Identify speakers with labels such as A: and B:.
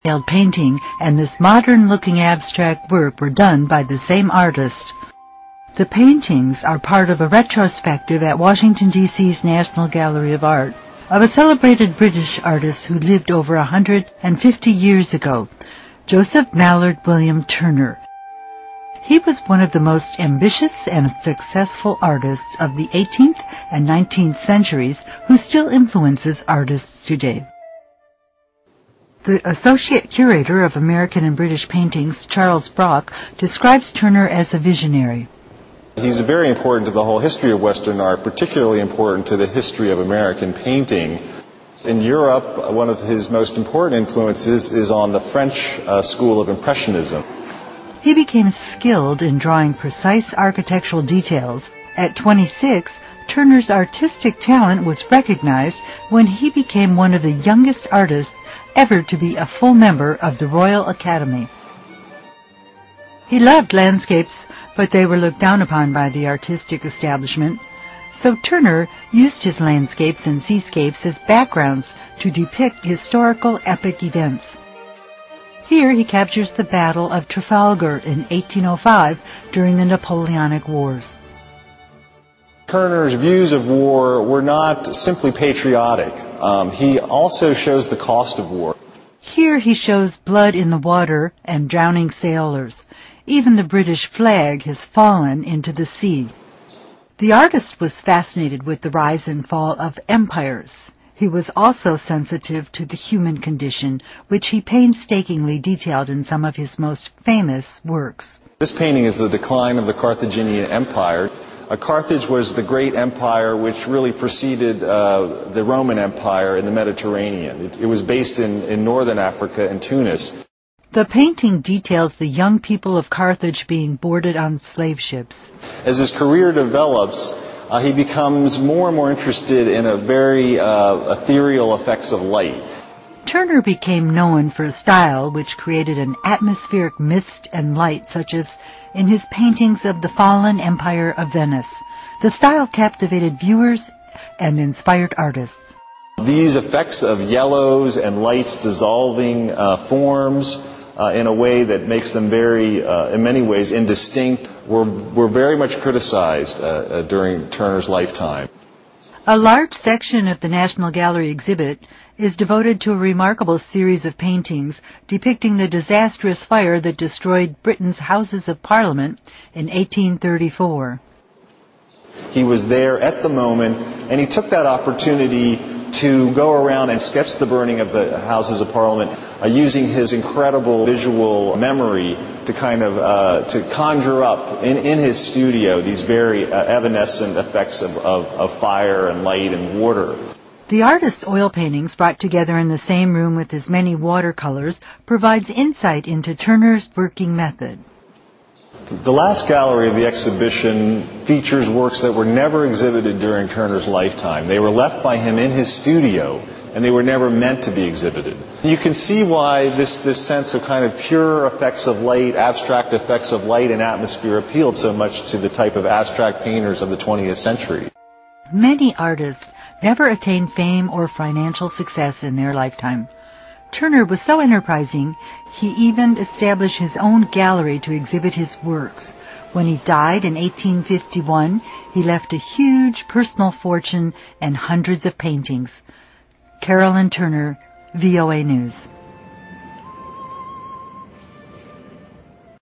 A: detailed painting and this modern-looking abstract work were done by the same artist. The paintings are part of a retrospective at Washington, D.C.'s National Gallery of Art of a celebrated British artist who lived over 150 years ago, Joseph Mallord William Turner. He was one of the most ambitious and successful artists of the 18th and 19th centuries who still influences artists today. The Associate Curator of American and British Paintings, Charles Brock, describes Turner as a visionary.
B: He's very important to the whole history of Western art, particularly important to the history of American painting. In Europe, one of his most important influences is on the French school of Impressionism.
A: He became skilled in drawing precise architectural details. At 26, Turner's artistic talent was recognized when he became one of the youngest artists ever to be a full member of the Royal Academy. He loved landscapes, but they were looked down upon by the artistic establishment. So Turner used his landscapes and seascapes as backgrounds to depict historical epic events. Here he captures the Battle of Trafalgar in 1805 during the Napoleonic Wars.
B: Turner's views of war were not simply patriotic. He also shows the cost of war.
A: Here he shows blood in the water and drowning sailors. Even the British flag has fallen into the sea. The artist was fascinated with the rise and fall of empires. He was also sensitive to the human condition, which he painstakingly detailed in some of his most famous works.
B: This painting is the decline of the Carthaginian Empire. Carthage was the great empire which really preceded the Roman Empire in the Mediterranean. It was based in northern Africa and Tunis.
A: The painting details the young people of Carthage being boarded on slave ships.
B: As his career develops, he becomes more and more interested in a very ethereal effects of light.
A: Turner became known for a style which created an atmospheric mist and light, such as in his paintings of the fallen Empire of Venice. The style captivated viewers and inspired artists.
B: These effects of yellows and lights dissolving forms in a way that makes them very, in many ways, indistinct, were very much criticized during Turner's lifetime.
A: A large section of the National Gallery exhibit is devoted to a remarkable series of paintings depicting the disastrous fire that destroyed Britain's Houses of Parliament in 1834.
B: He was there at the moment, and he took that opportunity to go around and sketch the burning of the Houses of Parliament using his incredible visual memory to kind of to conjure up in his studio these very evanescent effects of fire and light and water.
A: The artist's oil paintings, brought together in the same room with his many watercolors, provides insight into Turner's working method.
B: The last gallery of the exhibition features works that were never exhibited during Turner's lifetime. They were left by him in his studio, and they were never meant to be exhibited. You can see why this sense of kind of pure effects of light, abstract effects of light and atmosphere appealed so much to the type of abstract painters of the 20th century.
A: Many artists never attained fame or financial success in their lifetime. Turner was so enterprising, he even established his own gallery to exhibit his works. When he died in 1851, he left a huge personal fortune and hundreds of paintings. Carolyn Turner, VOA News.